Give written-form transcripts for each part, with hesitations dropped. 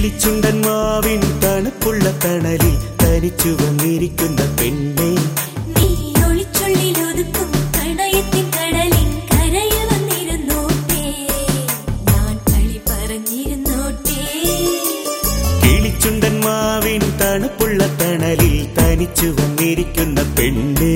കിളിച്ചുണ്ടൻ മാവിൻ തണുപ്പുള്ള തണലിൽ തനിച്ചു വന്നിരിക്കുന്ന പെണ്ണെ, നീ ഒളിച്ചുള്ളിലൊതുക്കും പ്രണയത്തിൻ കടലിൻ കരയിൽ വന്നിരുന്നോട്ടെ, ഞാൻ കളി പറഞ്ഞിരുന്നോട്ടെ. കിളിച്ചുണ്ടൻ മാവിൻ തണുപ്പുള്ള തണലിൽ തനിച്ചു വന്നിരിക്കുന്ന പെണ്ണെ.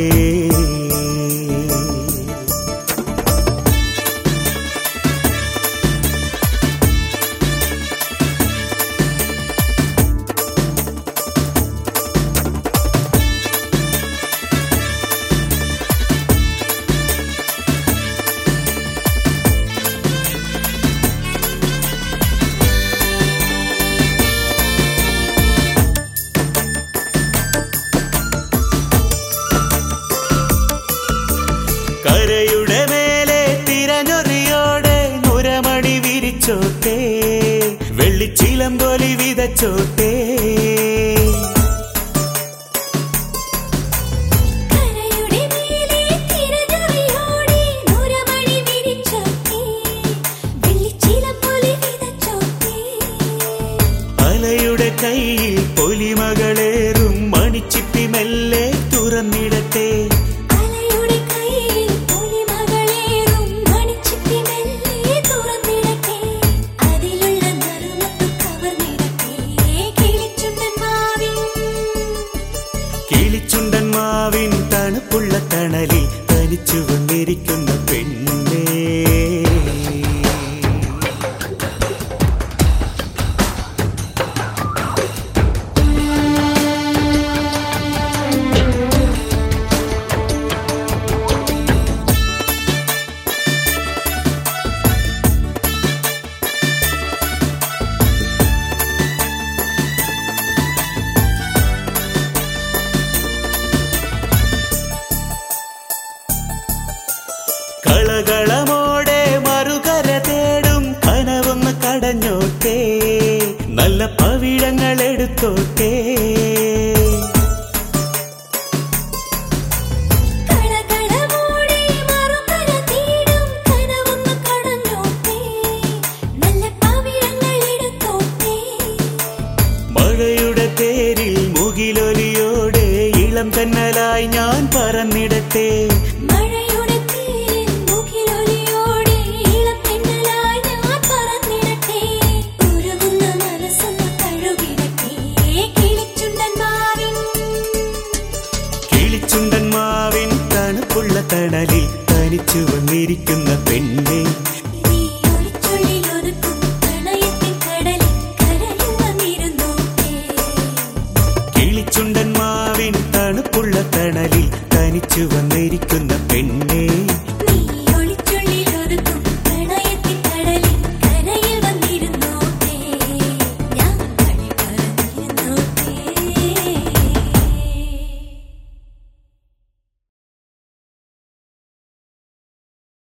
കരയുടെ മേലെ തിരഞ്ഞൊറിയോടെ നുരമണി വിരിച്ചോട്ടെ, വെള്ളിച്ചിലമ്പൊലി വിതച്ചോട്ടെ. കരയുടെ മേലെ തിരഞ്ഞൊറിയോടെ നുരമണി വിരിച്ചോട്ടെ, വെള്ളിച്ചിലമ്പൊലി വിതച്ചോട്ടെ. അലയുടെ കയ്യിൽ പൊലിമകളേറും മണിച്ചിപ്പി മെല്ലെ തുറന്നിടട്ടെ, കിളിച്ചുണ്ടൻ മാവിൻ തണുപ്പുള്ള തണലിൽ തനിച്ചു വന്നിരിക്കുന്ന പെണ്ണെ. കളകളമോടെ മറുകര തേടും കനവൊന്ന് കടഞ്ഞോട്ടെ, നല്ല പവിഴങ്ങൾ എടുത്തോട്ടെ.